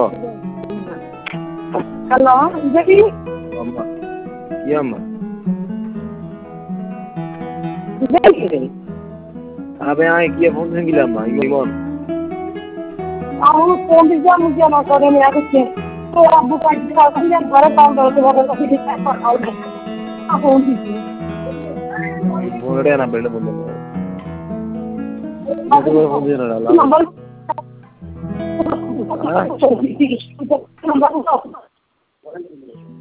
Halo, jadi Amma. Yamma. jadi Abe ai kia phone से गिला मा इमोन. aku phone bisa mungkin aku ada yang aku cek. तो आप बुका दिखा सकते हैं घर काम करते वक्त तो फिर पैसा खाओ आप फोन दीजिए Phone रे ना बेल्ट बोल दो. ये तो phone दे ना डाला. नंबर हाँ? नंबर